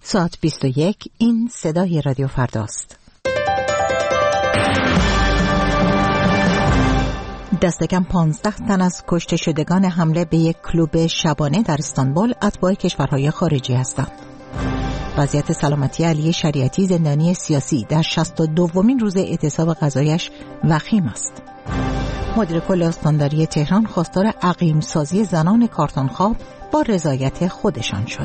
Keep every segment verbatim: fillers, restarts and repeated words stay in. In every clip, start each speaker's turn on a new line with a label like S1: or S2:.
S1: ساعت بیست و یک، این صدای رادیو فرداست. دست کم پانزده تن از کشته شدگان حمله به یک کلوب شبانه در استانبول اتباع کشورهای خارجی هستند. وضعیت سلامتی علی شریعتی زندانی سیاسی در شصت و دومین روز اعتصاب غذایش وخیم است. مدیر کل استانداری تهران خواستار عقیم سازی زنان کارتونخواب با رضایت خودشان شد.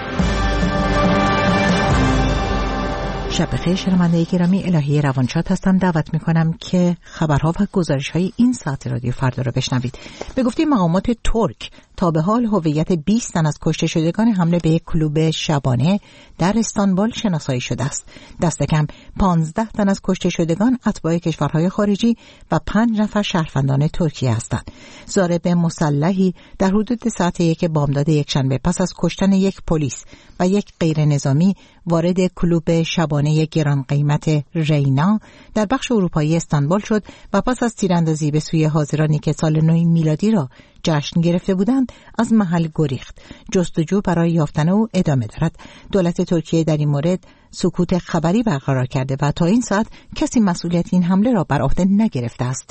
S1: شب بخیر شنوندگان گرامی، الهی روانشاد هستم. دعوت میکنم که خبرها و گزارش‌های این ساعت رادیو فردا را بشنوید. به گفته مقامات ترک تا به حال هویت بیست تن از کشته شدگان حمله به یک کلوب شبانه در استانبول شناسایی شده است. دست کم پانزده تن از کشته شدگان اتباع کشورهای خارجی و پنج نفر شهروندان ترکیه هستند. ضارب مسلحی در حدود ساعت یک بامداد یکشنبه پس از کشتن یک پلیس و یک غیر نظامی وارد کلوب شبانه گران قیمت رینا در بخش اروپایی استانبول شد و پس از تیراندازی به سوی حاضرانی که سال نو میلادی را جشن گرفته بودند از محل گریخت. جستجو برای یافتن او ادامه دارد. دولت ترکیه در این مورد سکوت خبری برقرار کرده و تا این ساعت کسی مسئولیت این حمله را بر عهده نگرفته است.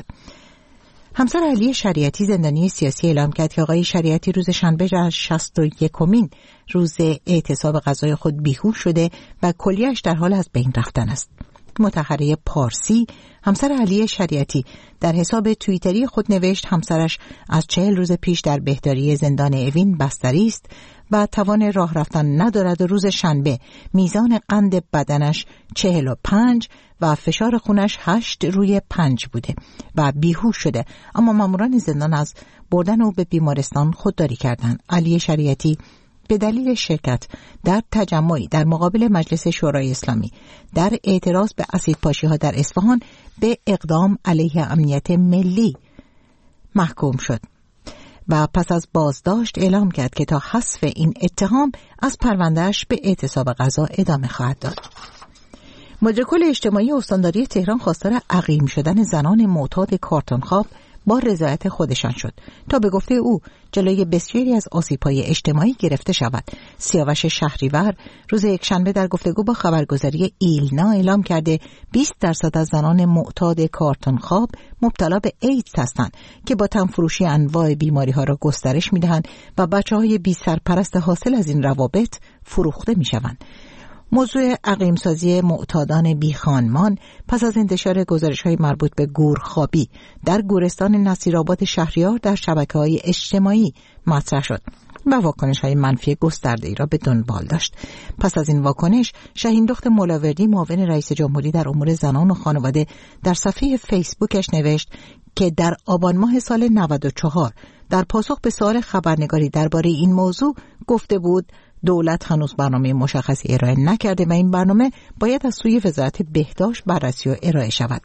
S1: همسر علی شریعتی زندانی سیاسی اعلام کرد که آقای شریعتی روز شنبه در شصت و یکمین روز اعتصاب غذای خود بیهوش شده و کلیه‌اش در حال از بین رفتن است. متحره پارسی همسر علی شریعتی در حساب توییتری خود نوشت همسرش از چهل روز پیش در بهداری زندان اوین بستری است و توان راه رفتن ندارد و روز شنبه میزان قند بدنش چهل و پنج و فشار خونش هشت روی پنج بوده و بیهوش شده، اما ماموران زندان از بردن او به بیمارستان خودداری کردند. علی شریعتی به دلیل شرکت در تجمعی در مقابل مجلس شورای اسلامی در اعتراض به اسیدپاشی‌ها در اصفهان به اقدام علیه امنیت ملی محکوم شد و پس از بازداشت اعلام کرد که تا حذف این اتهام از پروندهش به اعتصاب غذا ادامه خواهد داد. مدیر کل اجتماعی استانداری تهران خواستار عقیم شدن زنان معتاد کارتونخواب با رضایت خودشان شد تا به گفته او جلوی بسیاری از آسیب‌های اجتماعی گرفته شود. سیاوش شهریور روز یکشنبه در گفتگو با خبرگزاری ایلنا اعلام کرده بیست درصد از زنان معتاد کارتونخواب مبتلا به ایدز هستند که با تنفروشی انواع بیماری‌ها را گسترش می‌دهند و بچه‌های بی سرپرست حاصل از این روابط فروخته می‌شوند. موضوع عقیم‌سازی معتادان بیخانمان پس از انتشار گزارش‌های مربوط به گورخوابی در گورستان نصیرآباد شهریار در شبکه‌های اجتماعی مطرح شد و واکنش‌های منفی گسترده‌ای را به دنبال داشت. پس از این واکنش شهیندخت مولاوردی معاون رئیس جمهوری در امور زنان و خانواده در صفحه فیسبوکش نوشت که در آبان ماه سال نود و چهار در پاسخ به سوال خبرنگاری درباره این موضوع گفته بود دولت هنوز برنامه مشخصی ارائه نکرده و این برنامه باید از سوی وزارت بهداشت بررسی و ارائه شود.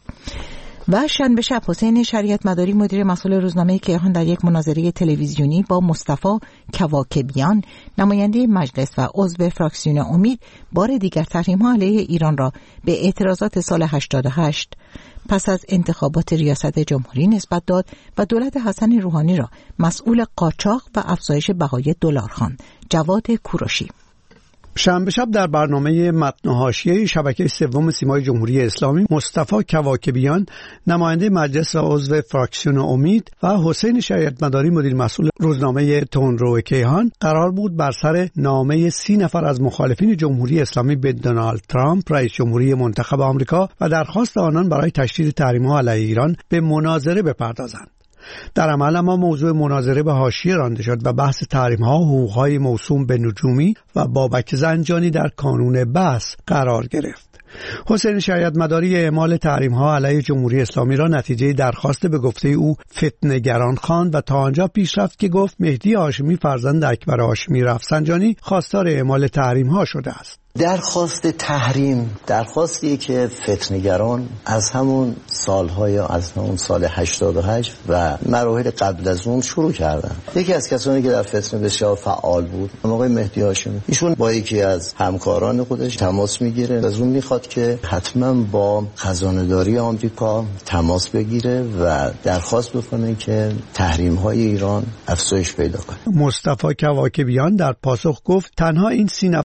S1: و شنبه شب حسین شریعت مداری مدیر مسئول روزنامه کیهان در یک مناظره تلویزیونی با مصطفی کواکبیان نماینده مجلس و عضو فراکسیون امید بار دیگر تحریم‌ها علیه ایران را به اعتراضات سال هشتاد و هشت پس از انتخابات ریاست جمهوری نسبت داد و دولت حسن روحانی را مسئول قاچاق و افزایش بهای دلار خواند. جواد کوروشی
S2: شنبه شب در برنامه متن حاشیه شبکه سوم سیمای جمهوری اسلامی مصطفی کواکبیان نماینده مجلس و عضو فراکسیون امید و حسین شریعت مداری مدیر مسئول روزنامه تندرو کیهان قرار بود بر سر نامه سی نفر از مخالفین جمهوری اسلامی به دونالد ترامپ رئیس جمهوری منتخب آمریکا و درخواست آنان برای تشدید تحریم‌ها علیه ایران به مناظره بپردازند. در عمل اما موضوع مناظره به حاشیه رانده شد و بحث تحریم‌ها و حقوق‌های موسوم به نجومی و بابک زنجانی در کانون بحث قرار گرفت. حسین شریعت مداری اعمال تحریم‌ها علیه جمهوری اسلامی را نتیجه درخواست به گفته او فتنه‌گران خواند و تا آنجا پیش رفت که گفت مهدی هاشمی فرزند اکبر هاشمی رفسنجانی خواستار اعمال تحریم‌ها شده است.
S3: درخواست تحریم درخواستیه که فتنه‌گران از همون سالهای از همون سال هشتاد و هشت و مراحل قبل از اون شروع کردن. یکی از کسانی که در فتنه بسیار فعال بود آقای مهدی هاشمی، ایشون با یکی از همکاران خودش تماس میگیره، از اون میخواد که حتما با خزانه‌داری آمریکا تماس بگیره و درخواست بکنه که تحریم‌های ایران افزایش پیدا کنه.
S2: مصطفی کواکبیان در پاسخ گفت تنها این سی نفر